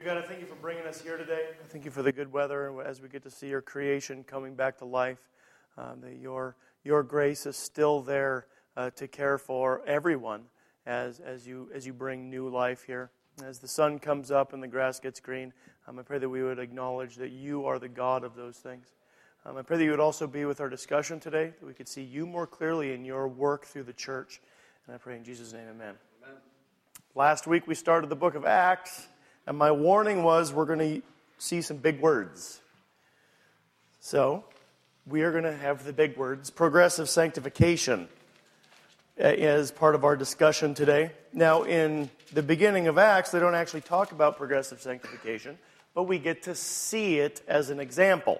God, I thank you for bringing us here today. I thank you for the good weather as we get to see your creation coming back to life. That your grace is still there to care for everyone as you bring new life here. As the sun comes up and the grass gets green, I pray that we would acknowledge that you are the God of those things. I pray that you would also be with our discussion today, that we could see you more clearly in your work through the church. And I pray in Jesus' name, amen. Last week we started the book of Acts, and my warning was we're going to see some big words. So, we are going to have the big words, progressive sanctification, as part of our discussion today. Now, in the beginning of Acts, they don't actually talk about progressive sanctification, but we get to see it as an example.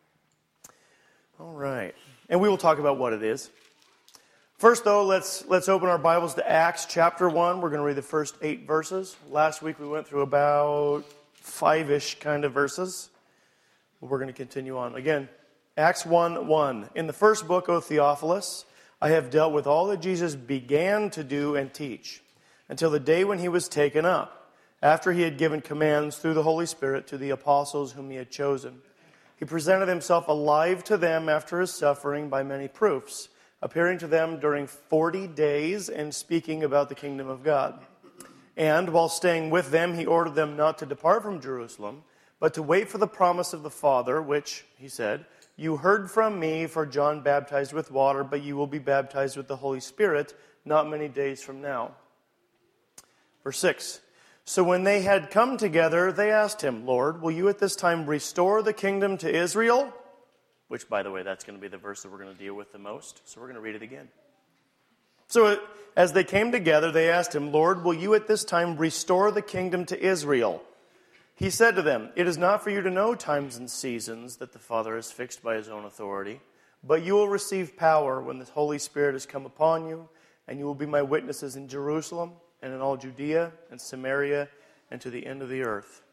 All right. And we will talk about what it is. First, though, let's open our Bibles to Acts chapter 1. We're going to read the first 8 verses. Last week we went through about 5-ish kind of verses. We're going to continue on. Again, Acts 1:1. In the first book, O Theophilus, I have dealt with all that Jesus began to do and teach, until the day when he was taken up, after he had given commands through the Holy Spirit to the apostles whom he had chosen. He presented himself alive to them after his suffering by many proofs, appearing to them during 40 days and speaking about the kingdom of God. And while staying with them, he ordered them not to depart from Jerusalem, but to wait for the promise of the Father, which, he said, you heard from me, for John baptized with water, but you will be baptized with the Holy Spirit not many days from now. Verse 6. So when they had come together, they asked him, Lord, will you at this time restore the kingdom to Israel? Which, by the way, that's going to be the verse that we're going to deal with the most. So we're going to read it again. So as they came together, they asked him, Lord, will you at this time restore the kingdom to Israel? He said to them, it is not for you to know times and seasons that the Father has fixed by his own authority, but you will receive power when the Holy Spirit has come upon you, and you will be my witnesses in Jerusalem and in all Judea and Samaria and to the end of the earth.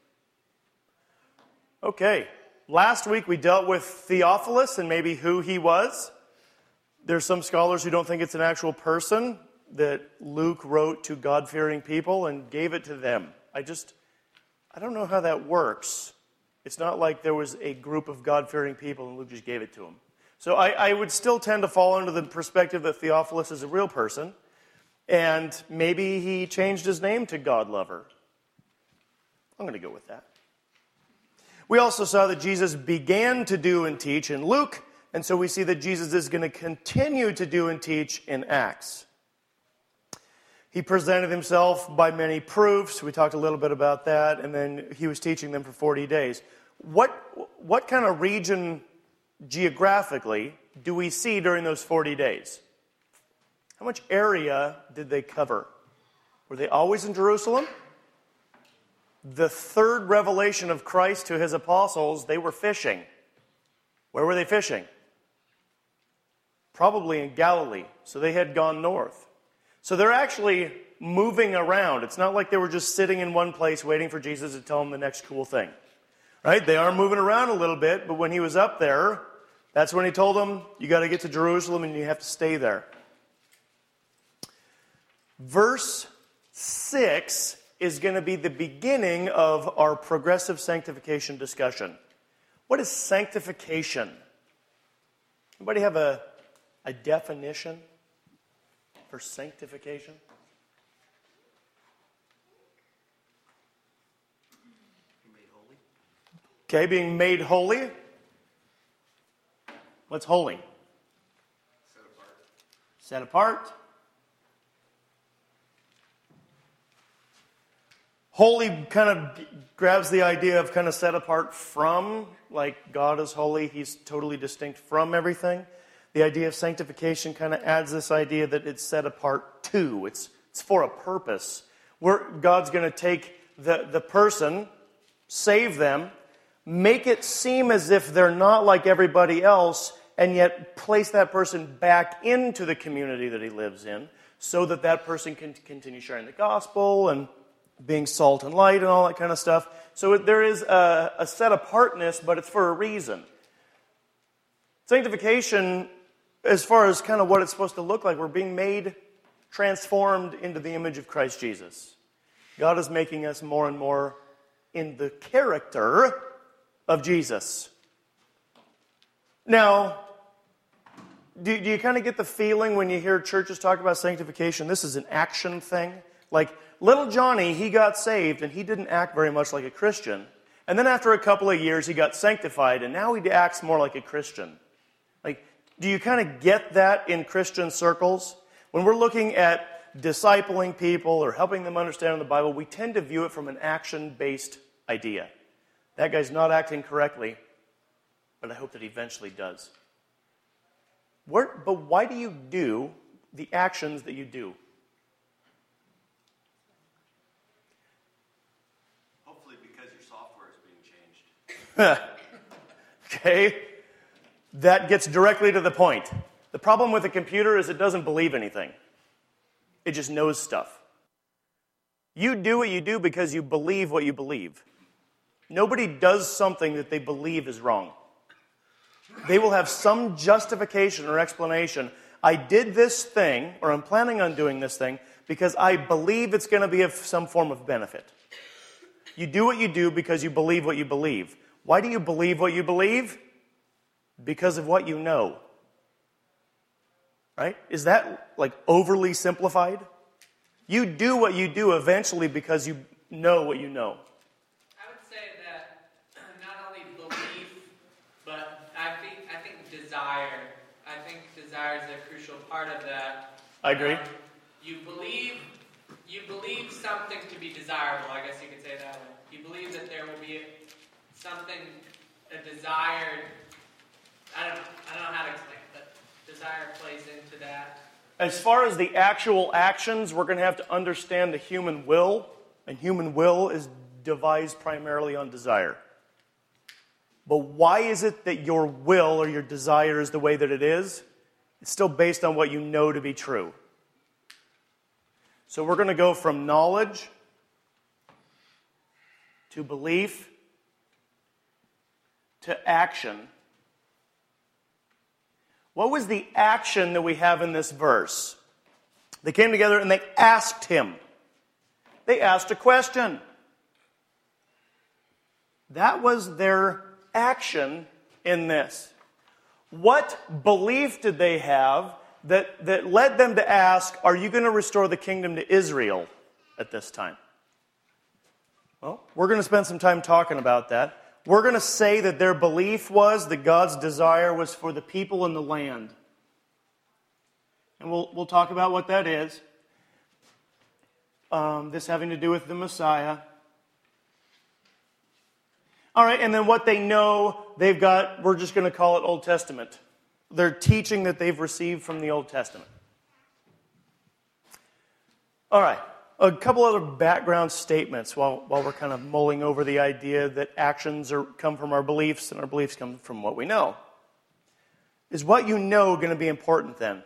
Okay. Last week we dealt with Theophilus and maybe who he was. There's some scholars who don't think it's an actual person that Luke wrote to God-fearing people and gave it to them. I don't know how that works. It's not like there was a group of God-fearing people and Luke just gave it to them. So I would still tend to fall under the perspective that Theophilus is a real person, and maybe he changed his name to God-lover. I'm going to go with that. We also saw that Jesus began to do and teach in Luke, and so we see that Jesus is going to continue to do and teach in Acts. He presented himself by many proofs. We talked a little bit about that, and then he was teaching them for 40 days. What kind of region geographically do we see during those 40 days? How much area did they cover? Were they always in Jerusalem? The third revelation of Christ to his apostles, they were fishing. Where were they fishing? Probably in Galilee. So they had gone north. So they're actually moving around. It's not like they were just sitting in one place waiting for Jesus to tell them the next cool thing. Right? They are moving around a little bit, but when he was up there, that's when he told them, you got to get to Jerusalem and you have to stay there. Verse 6 is going to be the beginning of our progressive sanctification discussion. What is sanctification? Anybody have a definition for sanctification? Being made holy. Okay, being made holy. What's holy? Set apart. Set apart. Holy kind of grabs the idea of kind of set apart from, like God is holy, he's totally distinct from everything. The idea of sanctification kind of adds this idea that it's set apart to. It's for a purpose. God's going to take the person, save them, make it seem as if they're not like everybody else, and yet place that person back into the community that he lives in so that that person can continue sharing the gospel and being salt and light and all that kind of stuff. So there is a set apartness, but it's for a reason. Sanctification, as far as kind of what it's supposed to look like, we're being made transformed into the image of Christ Jesus. God is making us more and more in the character of Jesus. Now, do you kind of get the feeling when you hear churches talk about sanctification, this is an action thing? Like, little Johnny, he got saved, and he didn't act very much like a Christian. And then after a couple of years, he got sanctified, and now he acts more like a Christian. Like, do you kind of get that in Christian circles? When we're looking at discipling people or helping them understand the Bible, we tend to view it from an action-based idea. That guy's not acting correctly, but I hope that he eventually does. But why do you do the actions that you do? Hopefully because your software is being changed. Okay? That gets directly to the point. The problem with a computer is it doesn't believe anything. It just knows stuff. You do what you do because you believe what you believe. Nobody does something that they believe is wrong. They will have some justification or explanation. I did this thing, or I'm planning on doing this thing, because I believe it's going to be of some form of benefit. You do what you do because you believe what you believe. Why do you believe what you believe? Because of what you know. Right? Is that like overly simplified? You do what you do eventually because you know what you know. I would say that not only belief, but I think desire. I think desire is a crucial part of that. I agree. You believe something to be desirable, I guess you could say it that way. You believe that there will be something, a desired, I don't know how to explain it, but desire plays into that. As far as the actual actions, we're going to have to understand the human will, and human will is devised primarily on desire. But why is it that your will or your desire is the way that it is? It's still based on what you know to be true. So we're going to go from knowledge to belief to action. What was the action that we have in this verse? They came together and they asked him. They asked a question. That was their action in this. What belief did they have that led them to ask, are you going to restore the kingdom to Israel at this time? Well, we're going to spend some time talking about that. We're going to say that their belief was that God's desire was for the people in the land. And we'll talk about what that is. This having to do with the Messiah. All right, and then what they know, they've got, we're just going to call it Old Testament. They're teaching that they've received from the Old Testament. All right, a couple other background statements while we're kind of mulling over the idea that actions come from our beliefs and our beliefs come from what we know. Is what you know going to be important then?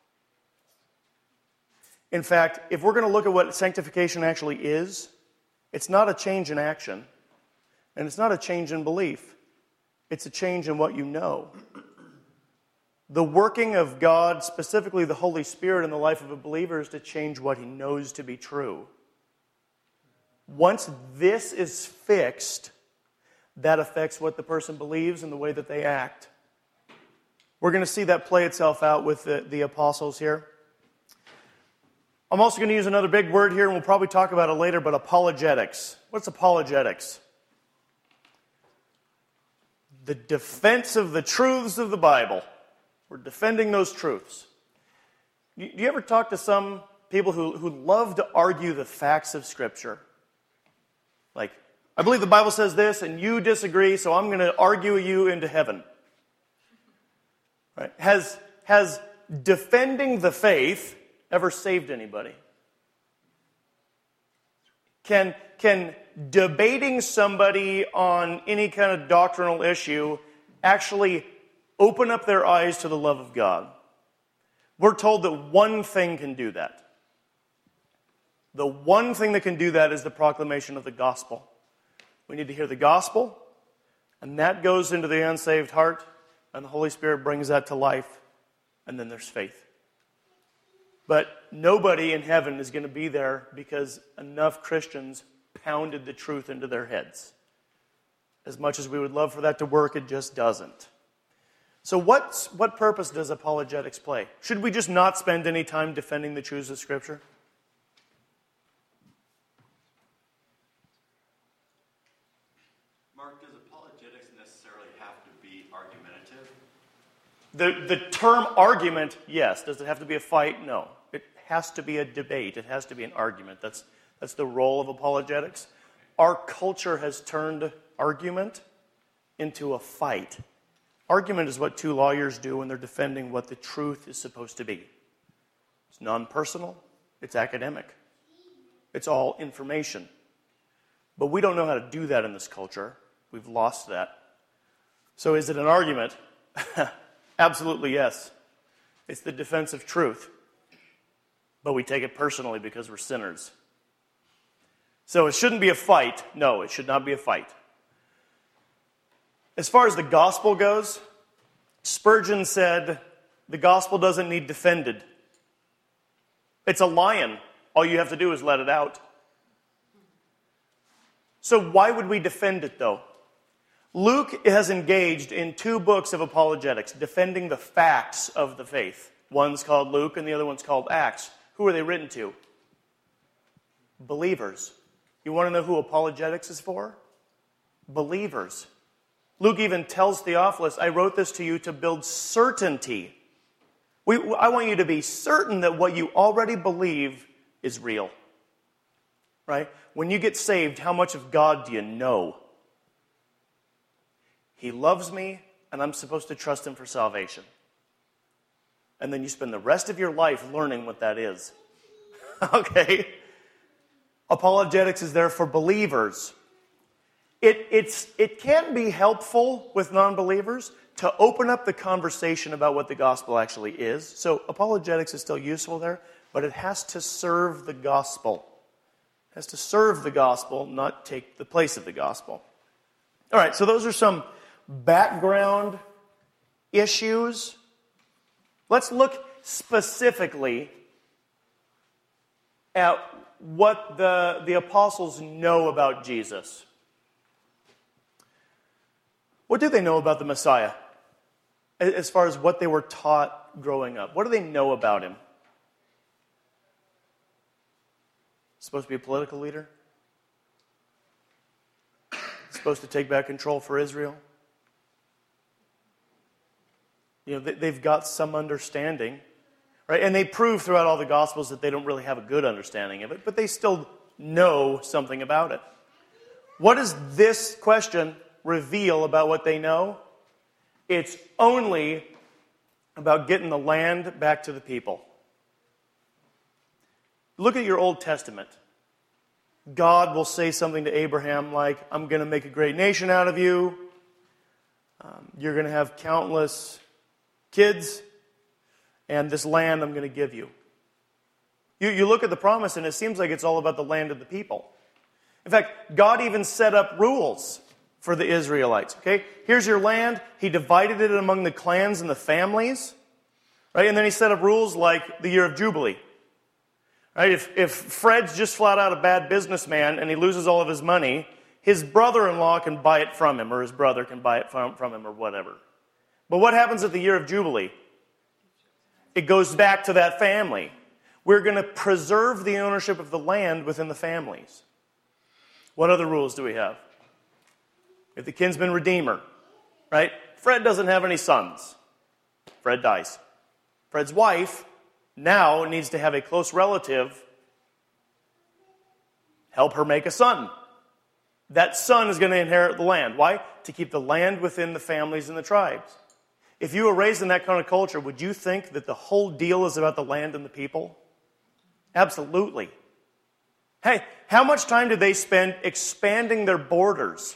In fact, if we're going to look at what sanctification actually is, it's not a change in action, and it's not a change in belief. It's a change in what you know. The working of God, specifically the Holy Spirit in the life of a believer, is to change what he knows to be true. Once this is fixed, that affects what the person believes and the way that they act. We're going to see that play itself out with the apostles here. I'm also going to use another big word here, and we'll probably talk about it later, but apologetics. What's apologetics? The defense of the truths of the Bible. We're defending those truths. Do you ever talk to some people who love to argue the facts of Scripture? Like, I believe the Bible says this, and you disagree, so I'm going to argue you into heaven. Right? Has defending the faith ever saved anybody? Can debating somebody on any kind of doctrinal issue actually open up their eyes to the love of God? We're told that one thing can do that. The one thing that can do that is the proclamation of the gospel. We need to hear the gospel, and that goes into the unsaved heart, and the Holy Spirit brings that to life, and then there's faith. But nobody in heaven is going to be there because enough Christians pounded the truth into their heads. As much as we would love for that to work, it just doesn't. So what purpose does apologetics play? Should we just not spend any time defending the truths of Scripture? Mark, does apologetics necessarily have to be argumentative? The term argument, yes. Does it have to be a fight? No. It has to be a debate. It has to be an argument. That's the role of apologetics. Our culture has turned argument into a fight. Argument is what two lawyers do when they're defending what the truth is supposed to be. It's non-personal. It's academic. It's all information. But we don't know how to do that in this culture. We've lost that. So is it an argument? Absolutely yes. It's the defense of truth. But we take it personally because we're sinners. So it shouldn't be a fight. No, it should not be a fight. As far as the gospel goes, Spurgeon said, the gospel doesn't need defended. It's a lion. All you have to do is let it out. So why would we defend it, though? Luke has engaged in 2 books of apologetics, defending the facts of the faith. One's called Luke and the other one's called Acts. Who are they written to? Believers. You want to know who apologetics is for? Believers. Luke even tells Theophilus, I wrote this to you to build certainty. I want you to be certain that what you already believe is real. Right? When you get saved, how much of God do you know? He loves me, and I'm supposed to trust him for salvation. And then you spend the rest of your life learning what that is. Okay? Apologetics is there for believers. It can be helpful with non-believers to open up the conversation about what the gospel actually is. So apologetics is still useful there, but it has to serve the gospel. It has to serve the gospel, not take the place of the gospel. All right, so those are some background issues. Let's look specifically at what the apostles know about Jesus. What do they know about the Messiah? As far as what they were taught growing up. What do they know about him? Supposed to be a political leader? Supposed to take back control for Israel? You know, they've got some understanding, right? And they prove throughout all the Gospels that they don't really have a good understanding of it, but they still know something about it. What does this question reveal about what they know? It's only about getting the land back to the people. Look at your Old Testament. God will say something to Abraham like, I'm going to make a great nation out of you. You're going to have countless kids, and this land I'm going to give you. You look at the promise, and it seems like it's all about the land and the people. In fact, God even set up rules for the Israelites. Okay, here's your land. He divided it among the clans and the families, right? And then he set up rules like the year of Jubilee. Right? If Fred's just flat out a bad businessman and he loses all of his money, his brother-in-law can buy it from him, or his brother can buy it from him, or whatever. But what happens at the year of Jubilee? It goes back to that family. We're going to preserve the ownership of the land within the families. What other rules do we have? If the kinsman redeemer, right? Fred doesn't have any sons. Fred dies. Fred's wife now needs to have a close relative help her make a son. That son is going to inherit the land. Why? To keep the land within the families and the tribes. If you were raised in that kind of culture, would you think that the whole deal is about the land and the people? Absolutely. Hey, how much time did they spend expanding their borders?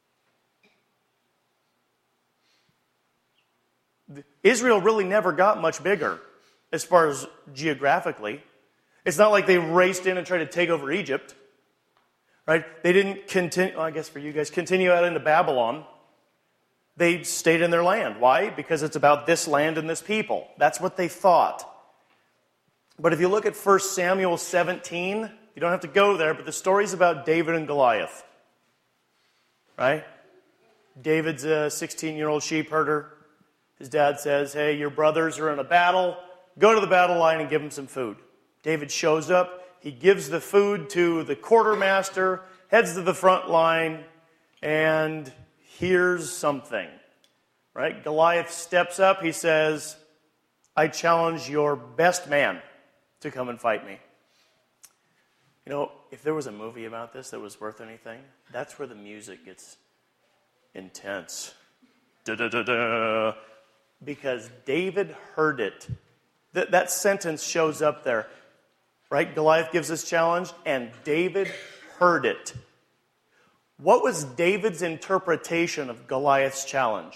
Israel really never got much bigger as far as geographically. It's not like they raced in and tried to take over Egypt. Right? They didn't continue, I guess for you guys, continue out into Babylon. They stayed in their land. Why? Because it's about this land and this people. That's what they thought. But if you look at 1 Samuel 17, You don't have to go there, but the story's about David and Goliath. Right? David's a 16-year-old sheep herder. His dad says, hey, your brothers are in a battle. Go to the battle line and give them some food. David shows up. He gives the food to the quartermaster, heads to the front line, and here's something. Right? Goliath steps up. He says, I challenge your best man to come and fight me. You know, if there was a movie about this that was worth anything, that's where the music gets intense. Da-da-da-da. Because David heard it. That sentence shows up there. Right? Goliath gives this challenge, and David heard it. What was David's interpretation of Goliath's challenge?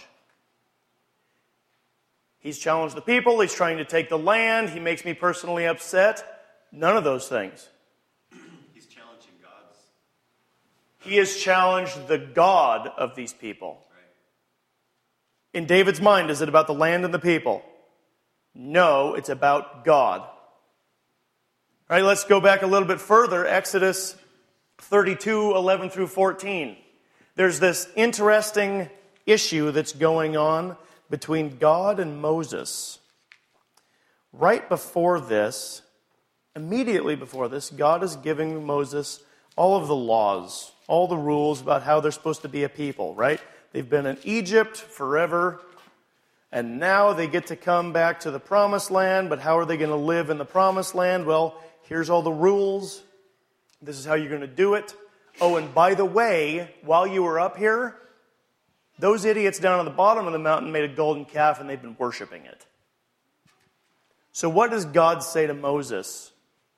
He's challenged the people. He's trying to take the land. He makes me personally upset. None of those things. He's challenging God's. He has challenged the God of these people. Right. In David's mind, is it about the land and the people? No, it's about God. All right, let's go back a little bit further. Exodus 32, 11 through 14. There's this interesting issue that's going on between God and Moses. Right before this, immediately before this, God is giving Moses all of the laws, all the rules about how they're supposed to be a people, right? They've been in Egypt forever, and now they get to come back to the promised land, but how are they going to live in the promised land? Well, here's all the rules. This is how you're going to do it. Oh, and by the way, while you were up here, those idiots down on the bottom of the mountain made a golden calf and they've been worshiping it. So what does God say to Moses?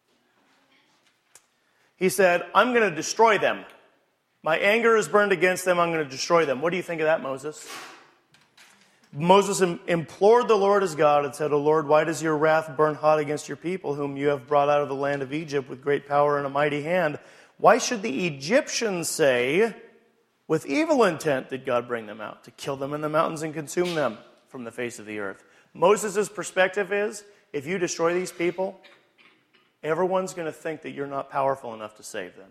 He said, I'm going to destroy them. My anger is burned against them. I'm going to destroy them. What do you think of that, Moses? Moses implored the Lord his God and said, O Lord, why does your wrath burn hot against your people, whom you have brought out of the land of Egypt with great power and a mighty hand? Why should the Egyptians say, with evil intent did God bring them out, to kill them in the mountains and consume them from the face of the earth? Moses' perspective is, if you destroy these people, everyone's going to think that you're not powerful enough to save them.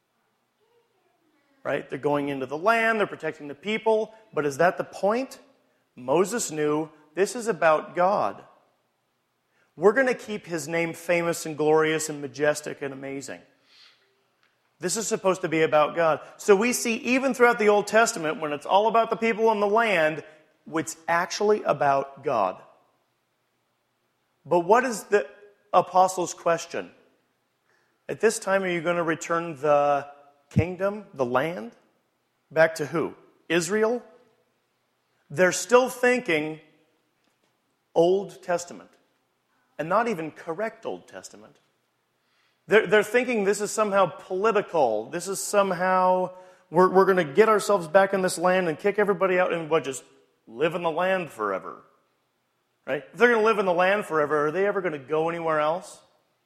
Right? They're going into the land, they're protecting the people, but is that the point? Moses knew this is about God. We're going to keep his name famous and glorious and majestic and amazing. This is supposed to be about God. So we see even throughout the Old Testament, when it's all about the people and the land, it's actually about God. But what is the apostles' question? At this time, are you going to return the kingdom, the land, back to who? Israel? They're still thinking Old Testament, and not even correct Old Testament. They're thinking this is somehow political. This is somehow, we're going to get ourselves back in this land and kick everybody out and just live in the land forever. Right? If they're going to live in the land forever, are they ever going to go anywhere else?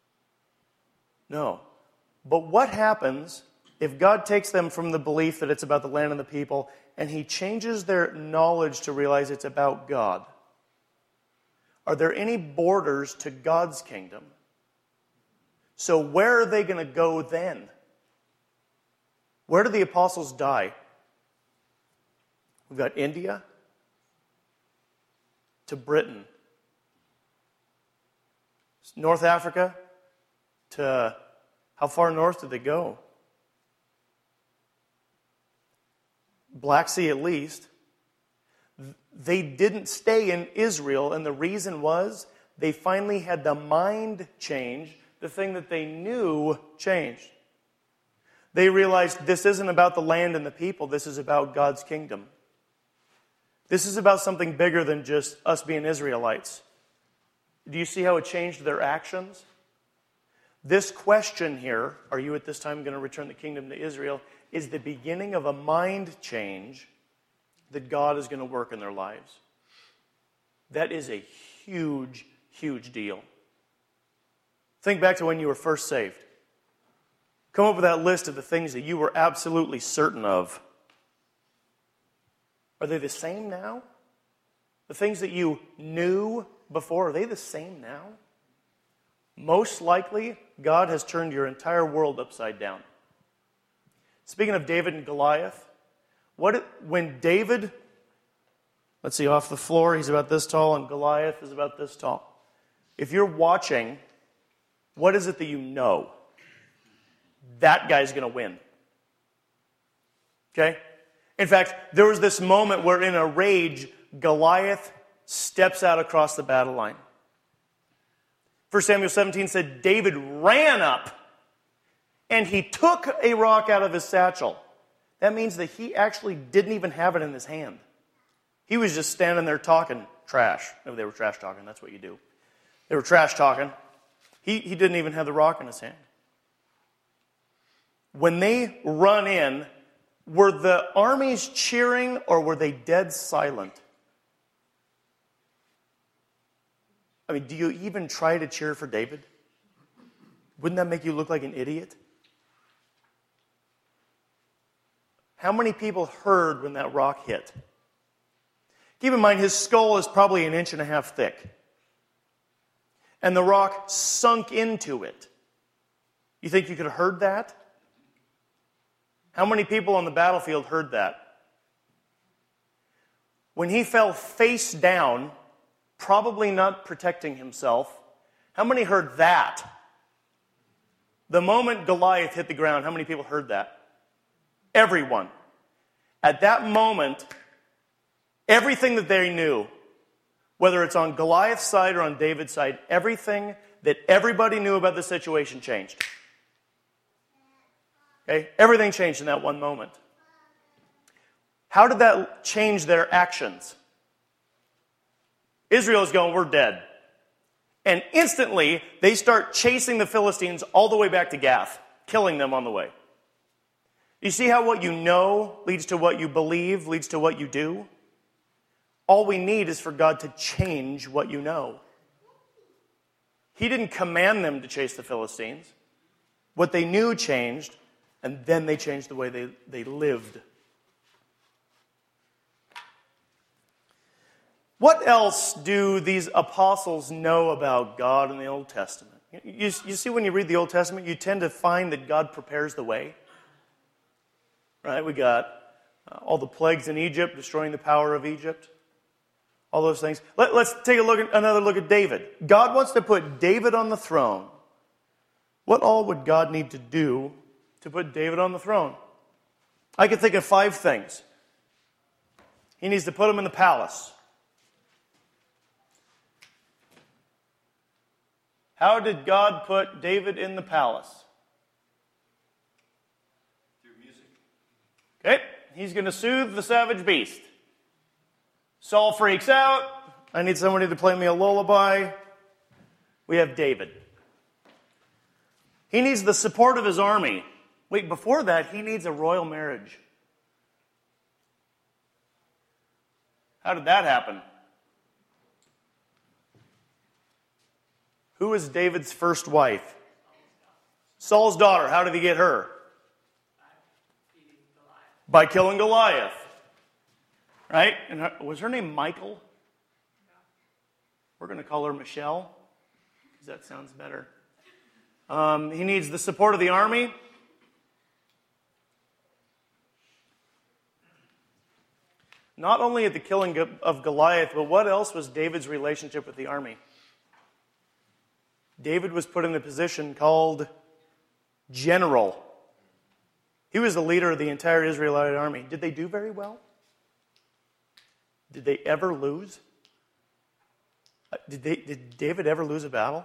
No. But what happens if God takes them from the belief that it's about the land and the people, and he changes their knowledge to realize it's about God? Are there any borders to God's kingdom? So where are they going to go then? Where do the apostles die? We've got India to Britain. North Africa to how far north did they go? Black Sea at least. They didn't stay in Israel, and the reason was they finally had the mind change. The thing that they knew changed. They realized this isn't about the land and the people. This is about God's kingdom. This is about something bigger than just us being Israelites. Do you see how it changed their actions? This question here, are you at this time going to return the kingdom to Israel, is the beginning of a mind change that God is going to work in their lives. That is a huge, huge deal. Think back to when you were first saved. Come up with that list of the things that you were absolutely certain of. Are they the same now? The things that you knew before, are they the same now? Most likely, God has turned your entire world upside down. Speaking of David and Goliath, when David, let's see, off the floor, he's about this tall, and Goliath is about this tall. If you're watching, what is it that you know? That guy's going to win. Okay? In fact, there was this moment where in a rage, Goliath steps out across the battle line. 1 Samuel 17 said, David ran up and he took a rock out of his satchel. That means that he actually didn't even have it in his hand. He was just standing there talking trash. No, they were trash talking. That's what you do. They were trash talking. He didn't even have the rock in his hand. When they run in, were the armies cheering or were they dead silent? I mean, do you even try to cheer for David? Wouldn't that make you look like an idiot? How many people heard when that rock hit? Keep in mind, his skull is probably 1.5 inches thick. And the rock sunk into it. You think you could have heard that? How many people on the battlefield heard that? When he fell face down, probably not protecting himself, how many heard that? The moment Goliath hit the ground, how many people heard that? Everyone. At that moment, everything that they knew, whether it's on Goliath's side or on David's side, everything that everybody knew about the situation changed. Okay? Everything changed in that one moment. How did that change their actions? Israel is going, we're dead. And instantly, they start chasing the Philistines all the way back to Gath, killing them on the way. You see how what you know leads to what you believe, leads to what you do? All we need is for God to change what you know. He didn't command them to chase the Philistines. What they knew changed, and then they changed the way they lived. What else do these apostles know about God in the Old Testament? You see, when you read the Old Testament, you tend to find that God prepares the way. Right? We got all the plagues in Egypt, destroying the power of Egypt. All those things. Let's take another look at David. God wants to put David on the throne. What all would God need to do to put David on the throne? I can think of 5 things. He needs to put him in the palace. How did God put David in the palace? Through music. Okay, he's going to soothe the savage beast. Saul freaks out. I need somebody to play me a lullaby. We have David. He needs the support of his army. Wait, before that, he needs a royal marriage. How did that happen? Who is David's first wife? Saul's daughter. How did he get her? By killing Goliath. Right? And was her name Michal? We're going to call her Michelle, because that sounds better. He needs the support of the army. Not only at the killing of Goliath, but what else was David's relationship with the army? David was put in a position called general. He was the leader of the entire Israelite army. Did they do very well? Did they ever lose? Did David ever lose a battle?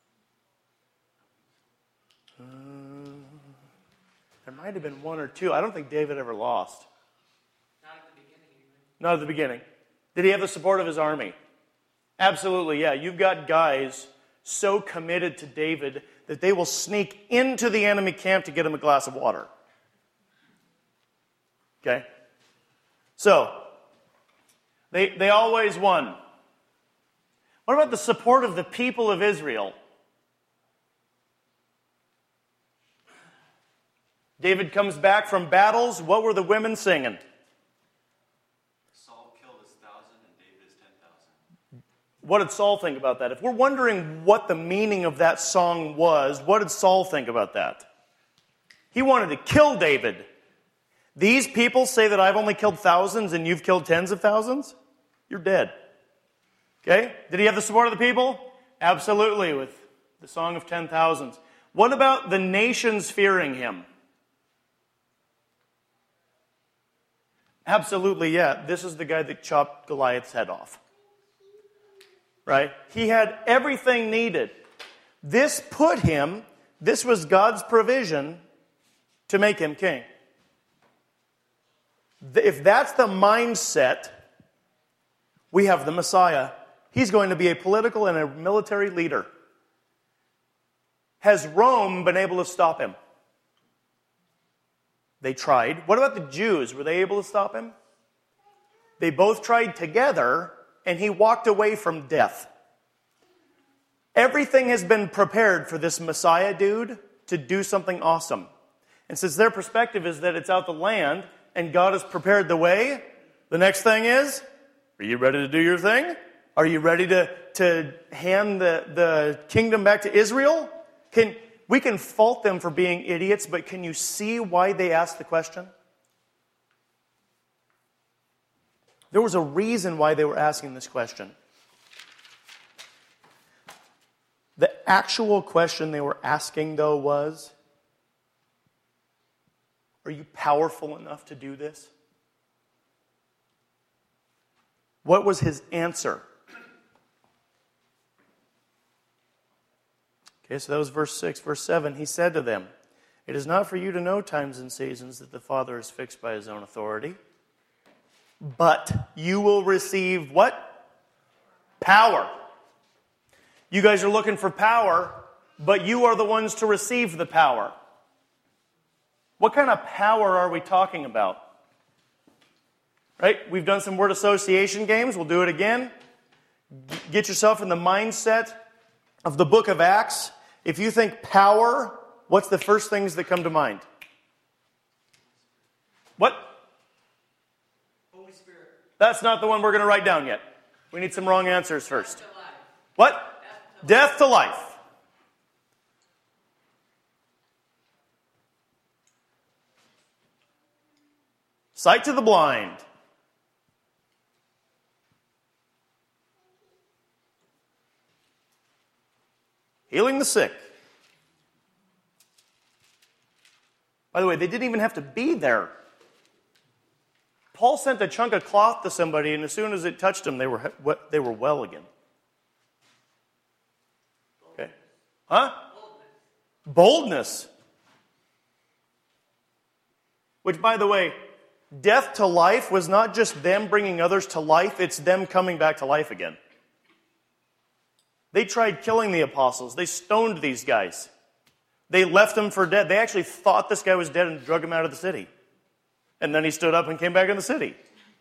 There might have been 1 or 2. I don't think David ever lost. Not at the beginning, even. Not at the beginning. Did he have the support of his army? Absolutely, yeah. You've got guys so committed to David that they will sneak into the enemy camp to get him a glass of water. Okay? So, they always won. What about the support of the people of Israel? David comes back from battles. What were the women singing? Saul killed his 1,000 and David his 10,000. What did Saul think about that? If we're wondering what the meaning of that song was, what did Saul think about that? He wanted to kill David. These people say that I've only killed thousands and you've killed tens of thousands? You're dead. Okay? Did he have the support of the people? Absolutely, with the Song of 10,000s. What about the nations fearing him? Absolutely, yeah. This is the guy that chopped Goliath's head off. Right? He had everything needed. This was God's provision to make him king. If that's the mindset, we have the Messiah. He's going to be a political and a military leader. Has Rome been able to stop him? They tried. What about the Jews? Were they able to stop him? They both tried together, and he walked away from death. Everything has been prepared for this Messiah dude to do something awesome. And since their perspective is that it's out the land, and God has prepared the way, the next thing is, are you ready to do your thing? Are you ready to hand the kingdom back to Israel? We can fault them for being idiots, but can you see why they asked the question? There was a reason why they were asking this question. The actual question they were asking, though, was, are you powerful enough to do this? What was his answer? Okay, so that was verse 6. Verse 7, he said to them, it is not for you to know times and seasons that the Father is fixed by his own authority, but you will receive what? Power. You guys are looking for power, but you are the ones to receive the power. What kind of power are we talking about? Right? We've done some word association games. We'll do it again. Get yourself in the mindset of the book of Acts. If you think power, what's the first things that come to mind? What? Holy Spirit. That's not the one we're going to write down yet. We need some wrong answers first. Death to life. What? Death to life. Sight to the blind. Healing the sick. By the way, they didn't even have to be there. Paul sent a chunk of cloth to somebody, and as soon as it touched them, they were well again. Okay. Huh? Boldness. Which, by the way, death to life was not just them bringing others to life, it's them coming back to life again. They tried killing the apostles. They stoned these guys. They left them for dead. They actually thought this guy was dead and drug him out of the city. And then he stood up and came back in the city.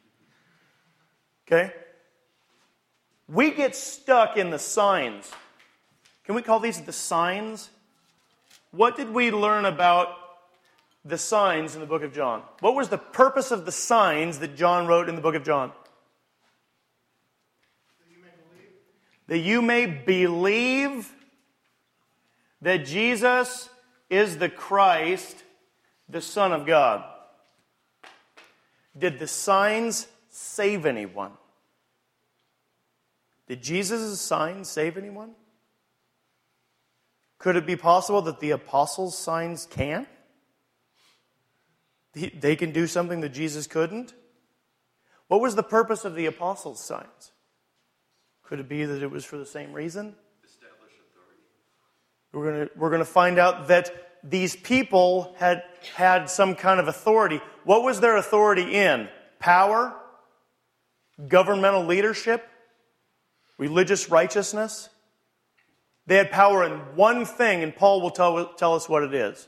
Okay? We get stuck in the signs. Can we call these the signs? What did we learn about the signs in the book of John? What was the purpose of the signs that John wrote in the book of John? That you may believe that Jesus is the Christ, the Son of God. Did the signs save anyone? Did Jesus' signs save anyone? Could it be possible that the apostles' signs can? They can do something that Jesus couldn't? What was the purpose of the apostles' signs? Could it be that it was for the same reason? Establish authority. We're going to find out that these people had some kind of authority. What was their authority in? Power? Governmental leadership? Religious righteousness? They had power in one thing, and Paul will tell us what it is.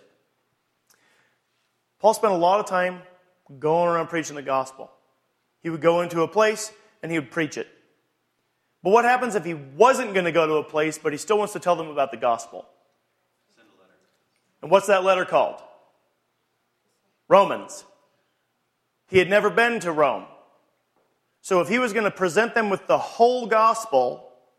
Paul spent a lot of time going around preaching the gospel. He would go into a place, and he would preach it. But what happens if he wasn't going to go to a place, but he still wants to tell them about the gospel? Send a letter. And what's that letter called? Romans. He had never been to Rome. So if he was going to present them with the whole gospel,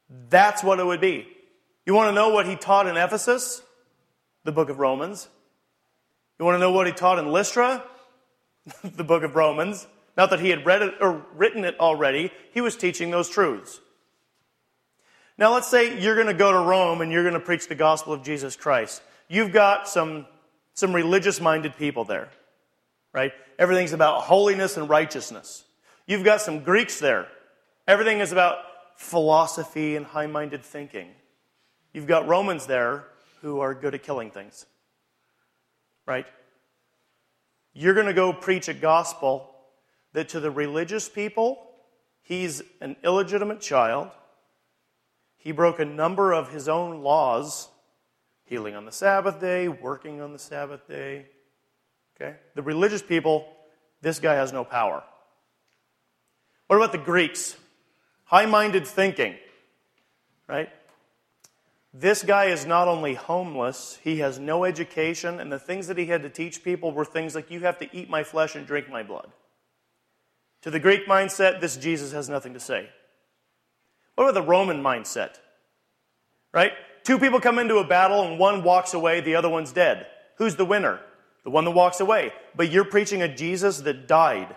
That's what it would be. You want to know what he taught in Ephesus? The book of Romans. You want to know what he taught in Lystra? The book of Romans. Not that he had read it or written it already. He was teaching those truths. Now let's say you're going to go to Rome and you're going to preach the gospel of Jesus Christ. You've got some religious-minded people there, right? Everything's about holiness and righteousness. You've got some Greeks there. Everything is about philosophy and high-minded thinking. You've got Romans there who are good at killing things, right? You're going to go preach a gospel that to the religious people, he's an illegitimate child. He broke a number of his own laws, healing on the Sabbath day, working on the Sabbath day. Okay? The religious people, this guy has no power. What about the Greeks? High-minded thinking, right? This guy is not only homeless, he has no education, and the things that he had to teach people were things like, you have to eat my flesh and drink my blood. To the Greek mindset, this Jesus has nothing to say. What about the Roman mindset? Right? Two people come into a battle and one walks away, the other one's dead. Who's the winner? The one that walks away. But you're preaching a Jesus that died.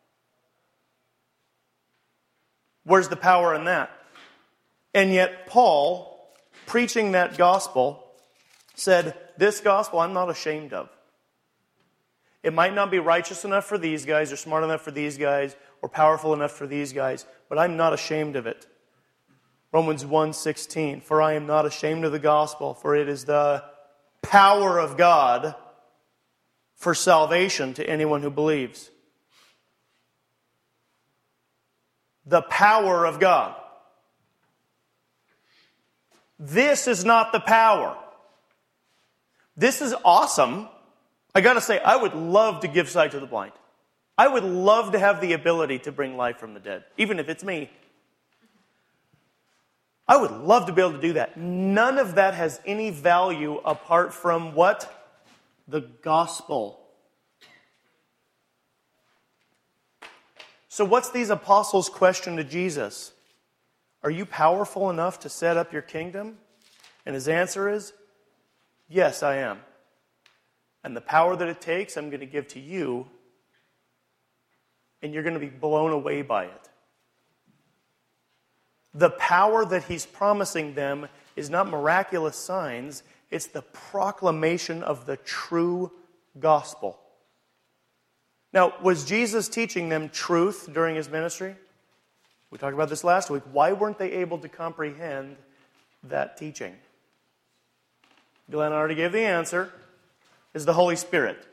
Where's the power in that? And yet Paul, preaching that gospel, said, this gospel I'm not ashamed of. It might not be righteous enough for these guys, or smart enough for these guys, or powerful enough for these guys, but I'm not ashamed of it. Romans 1:16, for I am not ashamed of the gospel, for it is the power of God for salvation to anyone who believes. The power of God. This is not the power. This is awesome. I got to say, I would love to give sight to the blind. I would love to have the ability to bring life from the dead, even if it's me. I would love to be able to do that. None of that has any value apart from what? The gospel. So what's these apostles' question to Jesus? Are you powerful enough to set up your kingdom? And his answer is, yes, I am. And the power that it takes, I'm going to give to you, and you're going to be blown away by it. The power that he's promising them is not miraculous signs, it's the proclamation of the true gospel. Now, was Jesus teaching them truth during his ministry? We talked about this last week. Why weren't they able to comprehend that teaching? Glenn already gave the answer. It's the Holy Spirit.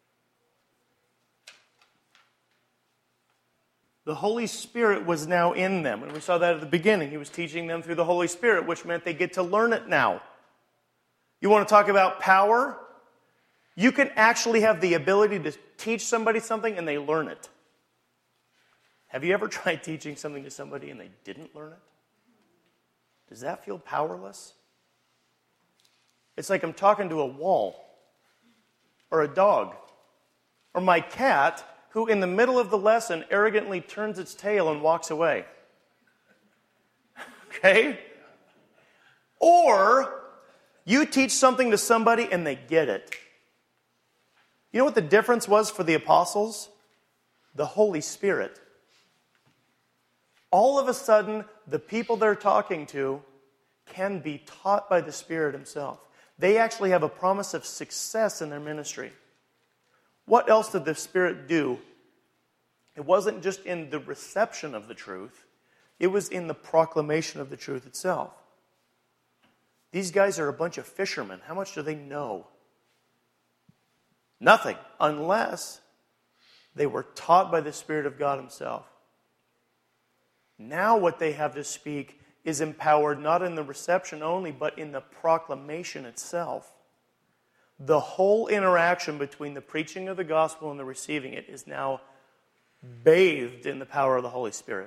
The Holy Spirit was now in them. And we saw that at the beginning. He was teaching them through the Holy Spirit, which meant they get to learn it now. You want to talk about power? You can actually have the ability to teach somebody something and they learn it. Have you ever tried teaching something to somebody and they didn't learn it? Does that feel powerless? It's like I'm talking to a wall, or a dog, or my cat, who in the middle of the lesson arrogantly turns its tail and walks away. Okay? Or you teach something to somebody and they get it. You know what the difference was for the apostles? The Holy Spirit. All of a sudden, the people they're talking to can be taught by the Spirit himself. They actually have a promise of success in their ministry. What else did the Spirit do? It wasn't just in the reception of the truth. It was in the proclamation of the truth itself. These guys are a bunch of fishermen. How much do they know? Nothing, unless they were taught by the Spirit of God himself. Now what they have to speak is empowered not in the reception only, but in the proclamation itself. The whole interaction between the preaching of the gospel and the receiving it is now bathed in the power of the Holy Spirit.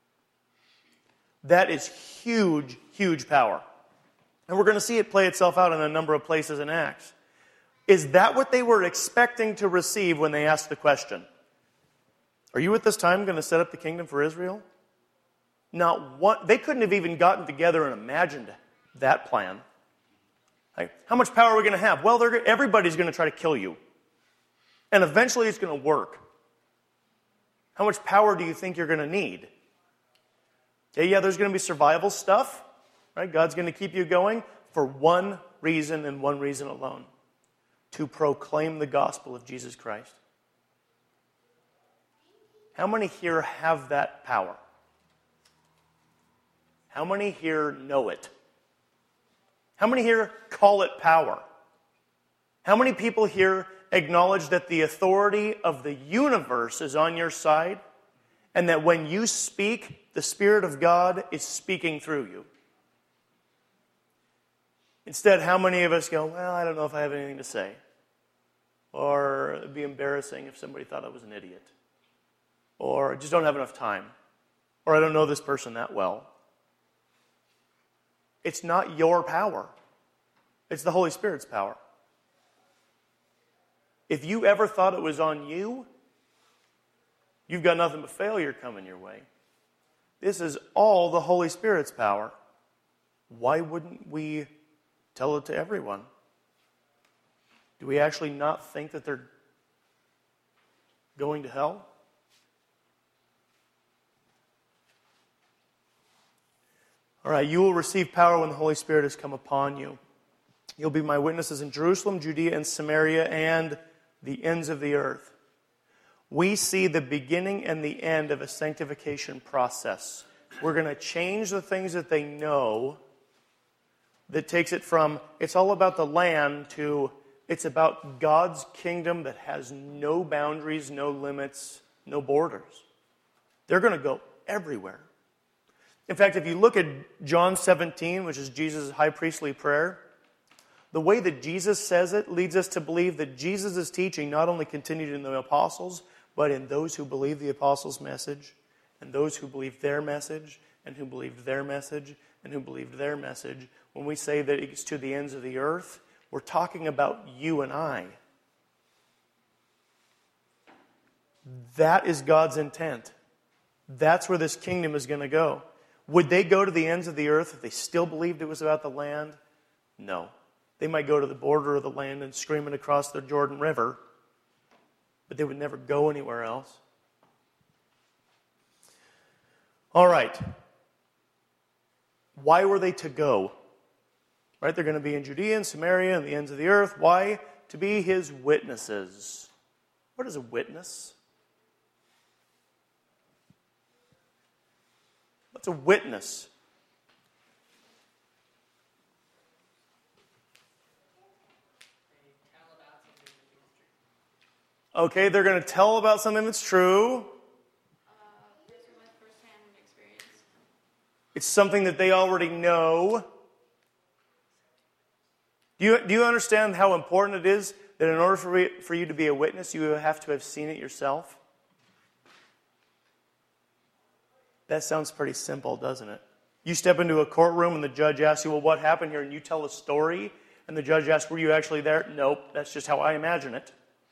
That is huge, huge power. And we're going to see it play itself out in a number of places in Acts. Is that what they were expecting to receive when they asked the question? Are you at this time going to set up the kingdom for Israel? Not one. They couldn't have even gotten together and imagined that plan. Like, how much power are we going to have? Well, everybody's going to try to kill you. And eventually it's going to work. How much power do you think you're going to need? Okay, yeah, there's going to be survival stuff. Right? God's going to keep you going for one reason and one reason alone. To proclaim the gospel of Jesus Christ. How many here have that power? How many here know it? How many here call it power? How many people here acknowledge that the authority of the universe is on your side and that when you speak, the Spirit of God is speaking through you? Instead, how many of us go, well, I don't know if I have anything to say. Or it'd be embarrassing if somebody thought I was an idiot. Or I just don't have enough time. Or I don't know this person that well. It's not your power. It's the Holy Spirit's power. If you ever thought it was on you, you've got nothing but failure coming your way. This is all the Holy Spirit's power. Why wouldn't we tell it to everyone? Do we actually not think that they're going to hell? All right, you will receive power when the Holy Spirit has come upon you. You'll be my witnesses in Jerusalem, Judea, and Samaria, and the ends of the earth. We see the beginning and the end of a sanctification process. We're going to change the things that they know that takes it from it's all about the land to it's about God's kingdom that has no boundaries, no limits, no borders. They're going to go everywhere. In fact, if you look at John 17, which is Jesus' high priestly prayer, the way that Jesus says it leads us to believe that Jesus' teaching not only continued in the apostles, but in those who believe the apostles' message, and those who believed their message, and who believed their message, and who believed their message. When we say that it's to the ends of the earth, we're talking about you and I. That is God's intent. That's where this kingdom is going to go. Would they go to the ends of the earth if they still believed it was about the land? No. They might go to the border of the land and scream it across the Jordan River, but they would never go anywhere else. All right. Why were they to go? Right? They're going to be in Judea and Samaria and the ends of the earth. Why? To be his witnesses. What is a witness? What's a witness? Okay, they're going to tell about something that's true. It's something that they already know. Do you understand how important it is that in order for you to be a witness, you have to have seen it yourself? That sounds pretty simple, doesn't it? You step into a courtroom and the judge asks you, well, what happened here? And you tell a story, and the judge asks, were you actually there? Nope, that's just how I imagine it.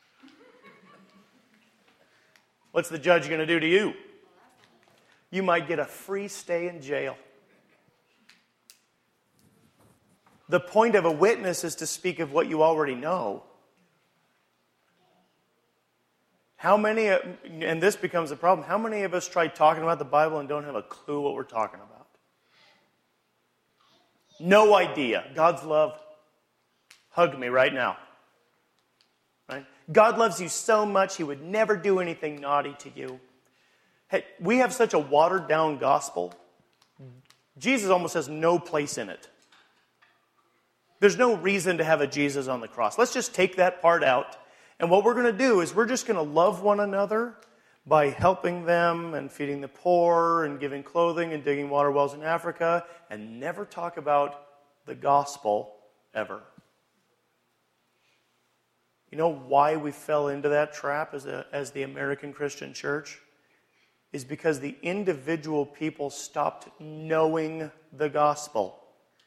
What's the judge going to do to you? You might get a free stay in jail. The point of a witness is to speak of what you already know. How many, and this becomes a problem, how many of us try talking about the Bible and don't have a clue what we're talking about? No idea. God's love, hug me right now. Right? God loves you so much, he would never do anything naughty to you. Hey, we have such a watered down gospel. Jesus almost has no place in it. There's no reason to have a Jesus on the cross. Let's just take that part out. And what we're going to do is we're just going to love one another by helping them and feeding the poor and giving clothing and digging water wells in Africa and never talk about the gospel ever. You know why we fell into that trap as the American Christian church? Is because the individual people stopped knowing the gospel.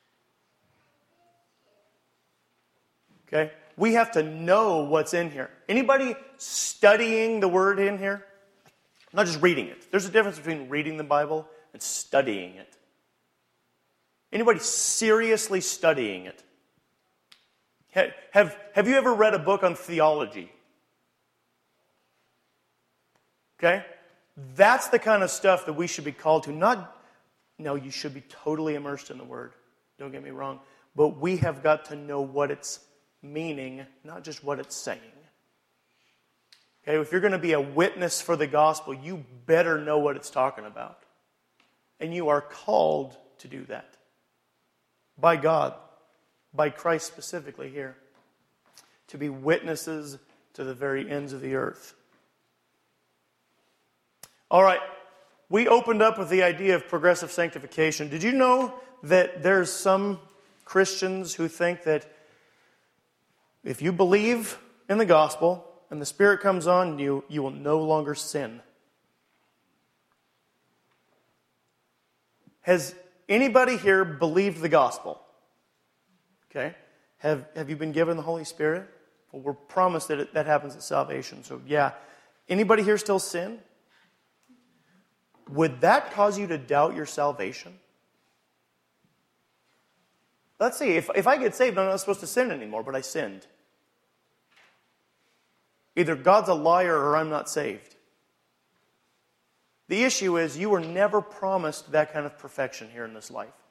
Okay? We have to know what's in here. Anybody studying the word in here? Not just reading it. There's a difference between reading the Bible and studying it. Anybody seriously studying it? Have you ever read a book on theology? Okay? That's the kind of stuff that we should be called to. No, you should be totally immersed in the Word. Don't get me wrong. But we have got to know what it's meaning, not just what it's saying. Okay? If you're going to be a witness for the gospel, you better know what it's talking about. And you are called to do that. By God. By Christ specifically here. To be witnesses to the very ends of the earth. All right, we opened up with the idea of progressive sanctification. Did you know that there's some Christians who think that if you believe in the gospel and the Spirit comes on you, you will no longer sin? Has anybody here believed the gospel? Okay. Have you been given the Holy Spirit? Well, we're promised that that happens at salvation. So yeah. Anybody here still sin? Would that cause you to doubt your salvation? Let's see, if I get saved, I'm not supposed to sin anymore, but I sinned. Either God's a liar or I'm not saved. The issue is you were never promised that kind of perfection here in this life.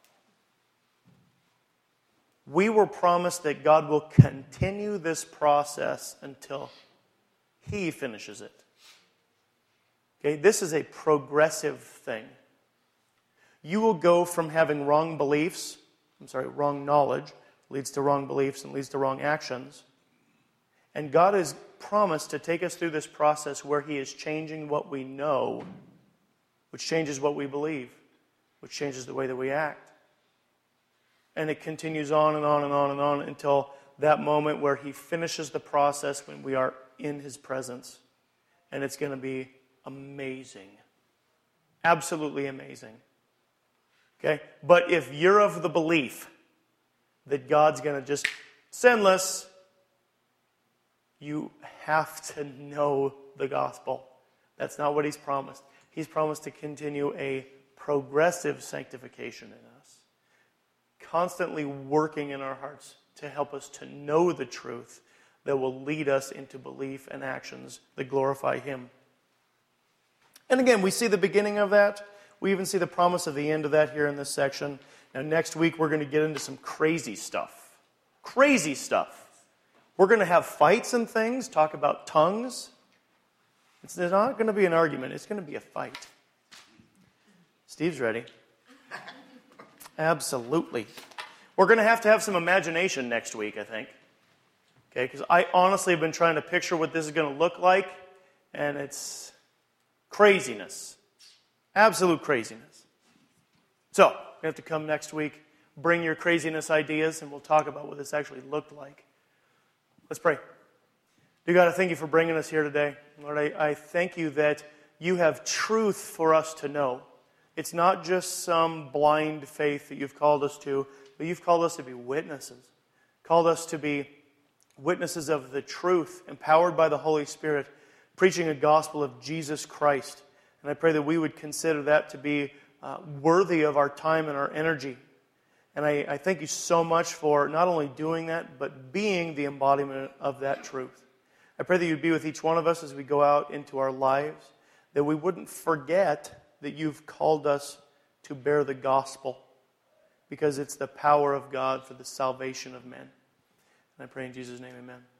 We were promised that God will continue this process until He finishes it. Okay, this is a progressive thing. You will go from having wrong knowledge leads to wrong beliefs and leads to wrong actions. And God has promised to take us through this process where He is changing what we know, which changes what we believe, which changes the way that we act. And it continues on and on and on and on until that moment where He finishes the process when we are in His presence. And it's going to be amazing. Absolutely amazing. Okay? But if you're of the belief that God's going to just sinless, you have to know the gospel. That's not what He's promised. He's promised to continue a progressive sanctification in us. Constantly working in our hearts to help us to know the truth that will lead us into belief and actions that glorify Him. And again, we see the beginning of that. We even see the promise of the end of that here in this section. Now, next week, we're going to get into some crazy stuff. Crazy stuff. We're going to have fights and things, talk about tongues. It's not going to be an argument. It's going to be a fight. Steve's ready. Absolutely. We're going to have some imagination next week, I think. Okay, because I honestly have been trying to picture what this is going to look like, and it's craziness. Absolute craziness. So, you have to come next week, bring your craziness ideas, and we'll talk about what this actually looked like. Let's pray. Dear God, I thank You for bringing us here today. Lord, I thank You that You have truth for us to know. It's not just some blind faith that You've called us to, but You've called us to be witnesses. Called us to be witnesses of the truth, empowered by the Holy Spirit, preaching a gospel of Jesus Christ. And I pray that we would consider that to be worthy of our time and our energy. And I thank You so much for not only doing that, but being the embodiment of that truth. I pray that You'd be with each one of us as we go out into our lives, that we wouldn't forget that You've called us to bear the gospel, because it's the power of God for the salvation of men. And I pray in Jesus' name, amen.